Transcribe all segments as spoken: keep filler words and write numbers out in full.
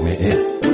جامعه.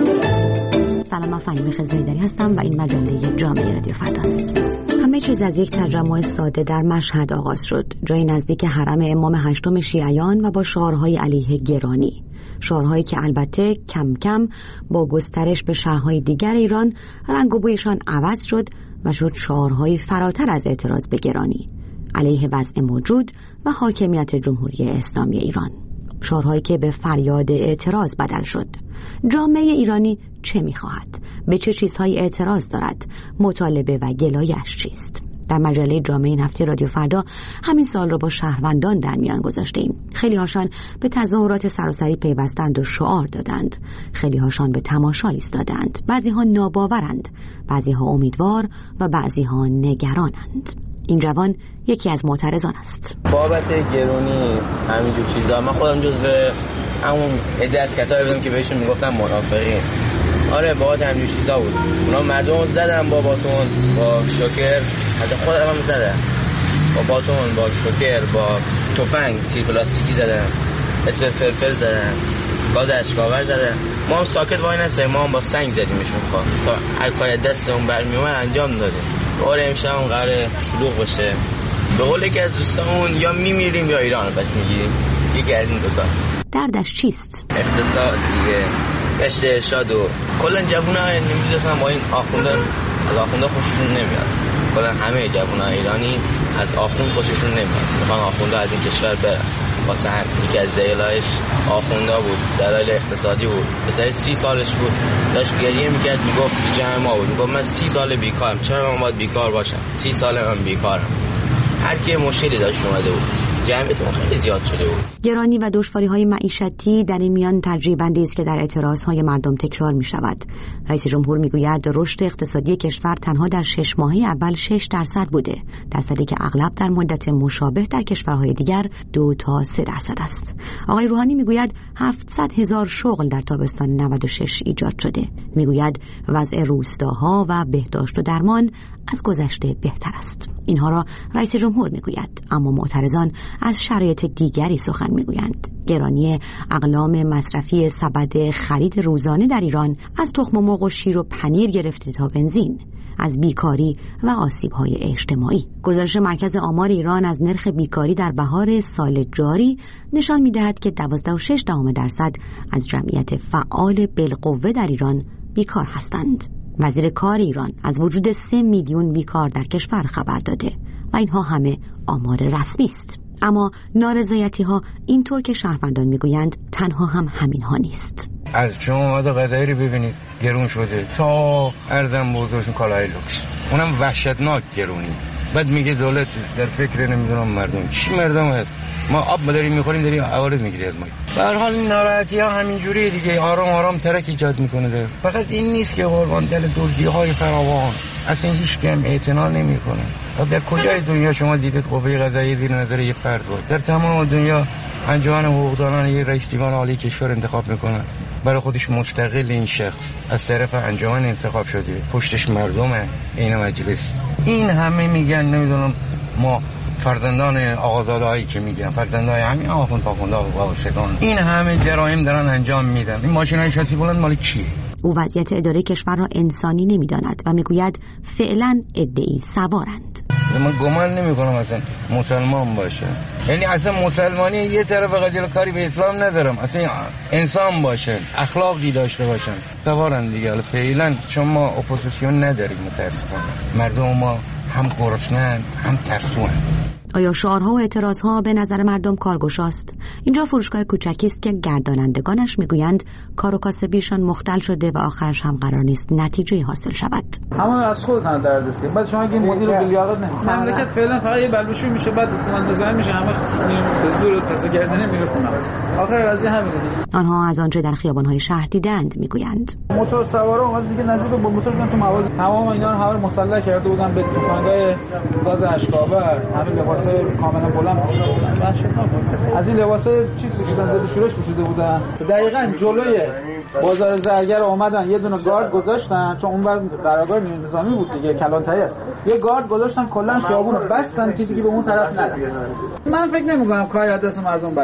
سلام، من فهیمه خضرایی‌دری هستم و این مجله جامعه رادیو فرداست. همه چیز از یک تجمع ساده در مشهد آغاز شد، جایی نزدیک حرم امام هشتم شیعیان و با شعارهای علیه گرانی، شعارهایی که البته کم کم با گسترش به شهرهای دیگر ایران رنگ و بویشان عوض شد و شد شعارهایی فراتر از اعتراض به گرانی، علیه وضع موجود و حاکمیت جمهوری اسلامی ایران، شعارهایی که به فریاد اعتراض بدل شد. جامعه ایرانی چه می‌خواهد؟ به چه چیزهایی اعتراض دارد؟ مطالبه و گلایش چیست؟ در مجله جامعه این هفته رادیو فردا همین سال را با شهروندان در میان گذاشتیم. خیلی هاشان به تظاهرات سراسری پیوستند و شعار دادند، خیلی هاشان به تماشا ایستادند، بعضی ها ناباورند، بعضی ها امیدوار و بعضی ها نگرانند. این جوان یکی از معترضان است. بابت گرونی همینجور چیزا من خودم جزو همون عده از کسایی بودم که بهشون میگفتم منافقین. آره بابت همینجور چیزا بود. اونا مردم زدن با باتون، با شوکر، حتی خودم هم زدن با باتون، با شوکر، با تفنگ تیر پلاستیکی زدن، اسم فلفل زدن، گاز اشکاور زدن. ما هم ساکت وای نستیم، ما هم با سنگ زدیمشون خواه تا هر کاری دستمون برمیومد انجام دادیم. آره امشب هم قراره شلوغ بشه. به قول یکی از دوستامون یا میمیریم یا ایران رو پس میگیریم، یکی از این دوتا. دردش چیست؟ اقتصاد دیگه، گشت ارشاد و کلا جوونا نمیدونستن با این آخونده، از آخونده خوششون نمیاد. کلا همه جوونا ایرانی از آخوند خوششون نمیاد، میخوان آخونده از این کشور برن. واسه هم یکی از دلایلش آخونده بود، دلایل اقتصادی بود. مثلا سی سالش بود داشت گریه میکرد، میگفت جمع ما بود، میگفت من سی سال بیکارم، چرا من باید بیکار باشم؟ سی سال من بیکارم. هر کی مشکلی داشت اومده بود، جمعیتون خیلی زیاد شده بود. گرانی و دشواری‌های معیشتی در این میان ترجیح‌بندی است که در اعتراض‌های مردم تکرار می‌شود. رئیس جمهور می‌گوید رشد اقتصادی کشور تنها در شش ماهه اول شش درصد بوده، درصدی که اغلب در مدت مشابه در کشورهای دیگر دو تا سه درصد است. آقای روحانی می‌گوید هفتصد هزار شغل در تابستان نود و شش ایجاد شده. می‌گوید وضع روستاها و بهداشت و درمان از گذشته بهتر است. اینها را رئیس جمهور می‌گوید، اما معترضان از شرایط دیگری سخن میگویند. گرانی اقلام مصرفی سبد خرید روزانه در ایران، از تخم مرغ و شیر و پنیر گرفته تا بنزین، از بیکاری و آسیب‌های اجتماعی. گزارش مرکز آمار ایران از نرخ بیکاری در بهار سال جاری نشان می‌دهد که دوازده و شش دهم درصد از جمعیت فعال بالقوه در ایران بیکار هستند. وزیر کار ایران از وجود سه میلیون بیکار در کشور خبر داده و اینها همه آمار رسمی است. اما نارضایتی ها اینطور که شهروندان میگویند تنها هم همین ها نیست. از شما آماده غذایی رو ببینید گرون شده تا ارزم بزرگشون کالای لوکس، اونم وحشتناک گرونی. بعد میگه دولت در فکر نمیدونم مردم. چی مردم هست؟ ما آب داریم میخوریم، داریم عوارض میگیری از ما. به هر حال این ناراحتی ها همین جوریه دیگه، آرام آرام ترک ایجاد میکنه داره. فقط این نیست که قربان دل دزدی های فراوان اصلا هیچ کم اعتنا نمیکنه. در کجای دنیا شما دیدید قوه قضاییه زیر نظر یه فرد بود؟ در تمام دنیا انجمن حقوقدانان یه رئیس دیوان عالی کشور انتخاب میکنن، برای خودش مستقل این شخص از طرف انجمن انتخاب شده، پشتش مردمه، این مجلس. این همه میگن نمیدونم ما فرزندان آقازاده هایی که میگن فرزندای همین آخوند پاخونده و واسطان، این همه جرایم دارن انجام میدن. این ماشینای شاسی بلند مال کیه؟ او وضعیت اداره کشور را انسانی نمیداند و میگوید فعلا عده‌ای سوارند. من گمان نمیکنم اصلا مسلمان باشه، یعنی اصلا مسلمانی یه طرف قضیه کاری به اسلام ندارم، اصلا انسان باشن، اخلاقی داشته باشن، سوارند دیگه. فعلا چون ما اپوزیسیون نداریم متاسفانه، مردم ما هم گرسنه‌اند هم ترسوان. آیا شعارها و اعتراضها به نظر مردم کارگشاست؟ اینجا فروشگاه کوچکی است که گردانندگانش میگویند کار و کاسبیشان مختل شده و آخرش هم قرار نیست نتیجه حاصل شود. همون از خودتون دردسته. بعد شما اگه مدیر و لیاقت نه مملکت فعلا فقط یه بلبشوی میشه، بعد حکومت نظامی میشه، همه به زور پس گردنه میره خونه. آخر قضیه همینه. آنها از آنچه در خیابان‌های شهر دیدند میگویند. موتور سوارا اومد دیگه نزدیک با موتور بیان تو مغازه، تمام اینا رو همه مسلح کرده بودن به تفنگای گاز اشکاور، همین لباسای کاملا بلند پوشیده بودن. وحشتناک بود. از این لباسای چیز پوشیدن، زیر شورش پوشیده بودن. دقیقاً جلوی بازار زرگر اومدن یه دونه گارد گذاشتن، چون اون بر قرارداد نظامی بود دیگه، کلانتری است. یه گارد گذاشتن کلا خیابون رو بستن که دیگه به اون طرف نره. من فکر نمی‌کنم کاری از دست مردم بر بیاد.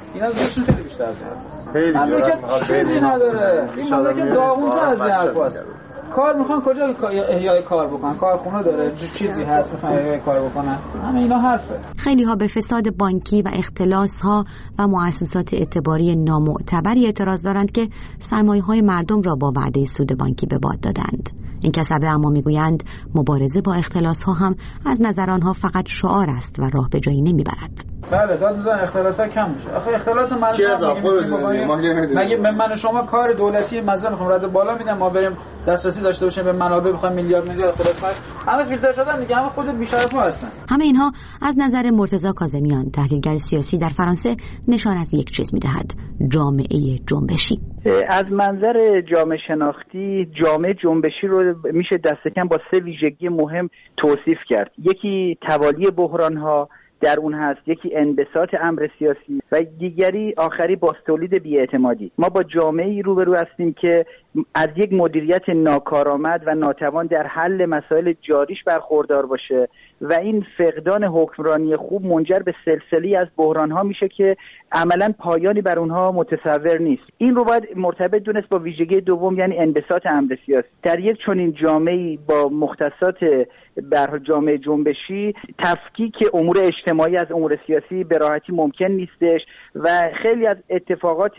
اینا زورشون خیلی بیشتر از خیلی مملکت چیزی نداره. این مملکت داغون‌تر از این حرفاست. کار میخوان کجا احیای کار بکنن؟ کارخونه داره، چیزی هست میخوان احیای کار بکنن. همه اینا حرفه. خیلی ها به فساد بانکی و اختلاس ها و مؤسسات اعتباری نامعتبری اعتراض دارند که سرمایه های مردم را با وعده سود بانکی به باد دادند. این کسبه اما میگویند مبارزه با اختلاس ها هم از نظر آنها فقط شعار است و راه به جایی نمیبرد. بله داد میزن اختلاس ها کم میشه. آخه اختلاس من مگه من شما کار دولتی مثلا میخوام رد بالا میدم ما بریم دسترسی داشته باشیم به منابع بخوایم میلیارد میلیارد اختلاس کنیم همه فیلتر شدن دیگه، همه خود بی‌شرفا هستن. همه اینها از نظر مرتضی کاظمیان تحلیلگر سیاسی در فرانسه نشان از یک چیز میدهد: جامعه جنبشی. از منظر جامعه شناختی جامعه جنبشی رو میشه دست کم با سه ویژگی مهم توصیف کرد. یکی توالی بحران‌ها در اون هست، یکی انبساط امر سیاسی و دیگری آخری باستولید بی‌اعتمادی. ما با جامعه‌ای روبرو هستیم که از یک مدیریت ناکارآمد و ناتوان در حل مسائل جاریش برخوردار باشه و این فقدان حکمرانی خوب منجر به سلسله‌ای از بحران‌ها میشه که عملاً پایانی بر اونها متصور نیست. این رو باید مرتبط دونست با ویژگی دوم، یعنی انبساط امر سیاسی. در یک چنین جامعه‌ای با مختصات بر جامعه جنبشی تفکیک امور اجتماعی از امور سیاسی به راحتی ممکن نیستش و خیلی از اتفاقات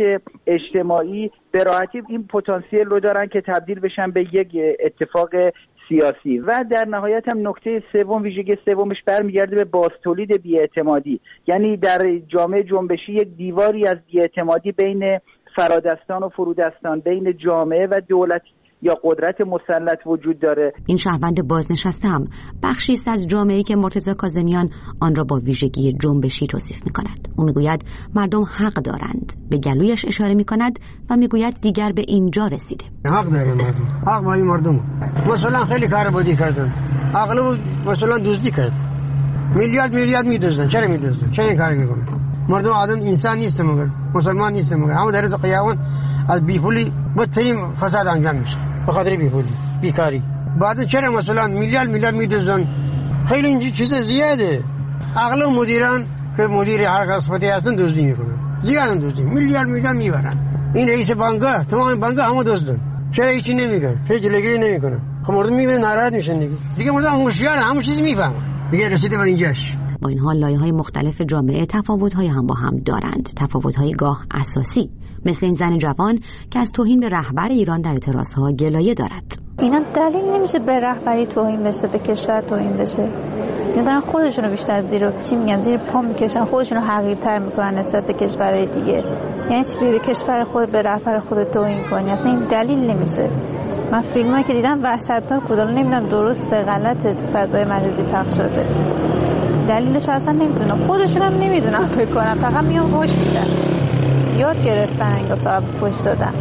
اجتماعی به راحتی این پتانسیل رو دارن که تبدیل بشن به یک اتفاق سیاسی. و در نهایت هم نکته سوم، ویژگی سومش برمیگرده به بازتولید بی‌اعتمادی، یعنی در جامعه جنبشی یک دیواری از بی‌اعتمادی بین فرادستان و فرودستان، بین جامعه و دولت یا قدرت مسلط وجود داره. این شهروند بازنشسته هم بخشی است از جامعه‌ای که مرتضی کاظمیان آن را با ویژگی جنبشی توصیف می‌کند. او می‌گوید مردم حق دارند، به گلویش اشاره می‌کند و می‌گوید دیگر به اینجا رسیده. حق داره مردم، حق با این مردم. مثلا خیلی کار بدی کردن، اغلب مثلا دزدی کرد، میلیارد میلیارد می‌دزدن. چرا می‌دزدن؟ چرا این کار می‌کنن؟ مردم آدم انسان نیست، مگر مسلمان نیست، مگر همه در قیامت از بیپولی بدترین فساد انجام میشه به خاطر بیپولی بیکاری. بعد چرا مثلا میلیارد میلیارد میدوزن؟ خیلی این چیز زیاده. اغلب مدیران که مدیر هر قسمتی هستن دزدی میکنن، زیادن دزدی، میلیارد میلیارد میبرن. این رئیس بانک، تمام بانک همه دزدن. چرا هیچی نمیگن؟ چرا جلوگیری نمیکنن؟ خب مردم میبینن ناراحت میشن دیگه. دیگه مردم هوشیارن، همه چیز میفهمن. دیگه رسیده به اینجاش. با این حال لایه‌های مختلف جامعه تفاوت‌های هم با هم دارند، تفاوت‌های گاه اساسی، مثل این زن جوان که از توهین به رهبر ایران در اعتراضها گلایه دارد. اینا دلیل نمیشه به رهبری توهین بشه، به کشور توهین بشه. اینا دارن خودشونو بیشتر زیر چی میگن زیر پا میکشن، خودشونو حقیرتر میکنن نسبت به کشورهای دیگه. یعنی چی به کشور خود به رهبر خود توهین کنی؟ اصلا این دلیل نمیشه. من فیلمایی که دیدم وحشتناک بود، نمیدونم درسته غلطه تو فضای مجازی پخش شده. دلیلش اصلا نمیدونم، خودشون هم نمیدونم فکر کنم، فقط میان فوش میدن، یاد گرفتن انگار فقط فوش دادن.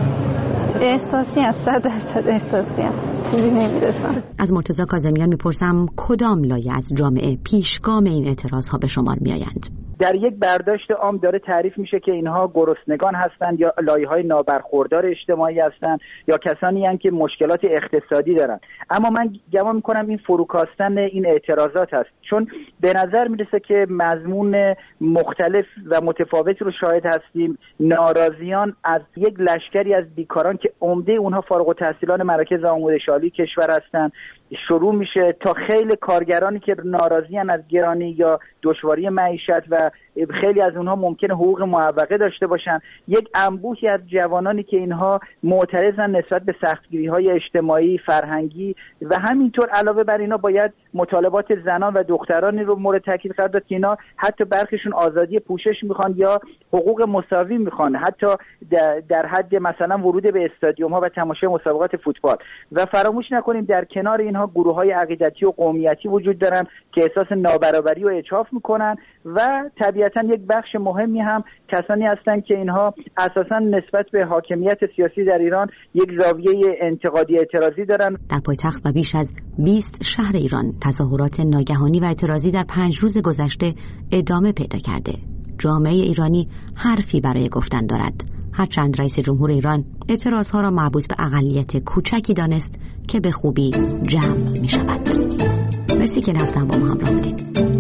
احساسی هم، صد درصد احساسی هم، چیزی نمیرسم. از مرتضی کاظمیان میپرسم کدام لایه از جامعه پیشگام این اعتراض ها به شمار میآیند؟ در یک برداشت عام داره تعریف میشه که اینها گرسنگان هستند یا لایه‌های نابرخوردار اجتماعی هستند یا کسانی هستند که مشکلات اقتصادی دارن. اما من گمان میکنم این فروکاستن این اعتراضات هست، چون به نظر میرسه که مضمون مختلف و متفاوت رو شاهد هستیم. ناراضیان از یک لشکری از بیکاران که عمده اونها فارغ التحصیلان مراکز آموزش عالی کشور هستند شروع میشه تا خیلی کارگرانی که ناراضیان از گرانی یا دشواری معیشت و خیلی از اونها ممکنه حقوق معوقه داشته باشن، یک انبوهی از جوانانی که اینها معترضن نسبت به سختگیری‌های اجتماعی، فرهنگی و همینطور علاوه بر اینا باید مطالبات زنان و دخترانی رو مورد تاکید قرار داد که اینا حتی برخیشون آزادی پوشش میخوان یا حقوق مساوی میخوان، حتی در حد مثلا ورود به استادیوم‌ها و تماشای مسابقات فوتبال. و فراموش نکنیم در کنار اینها گروه‌های عقیدتی و قومیتی وجود دارن که احساس نابرابری و اجحاف میکنن و طبیعتاً یک بخش مهمی هم کسانی هستند که اینها اساساً نسبت به حاکمیت سیاسی در ایران یک زاویه انتقادی اعتراضی دارن. در پایتخت و بیش از بیست شهر ایران تظاهرات ناگهانی و اعتراضی در پنج روز گذشته ادامه پیدا کرده. جامعه ایرانی حرفی برای گفتن دارد، هرچند رئیس جمهور ایران اعتراضها را مربوط به اقلیت کوچکی دانست که به خوبی جمع می شود. مرسی که رفتن با ما همراه بودید.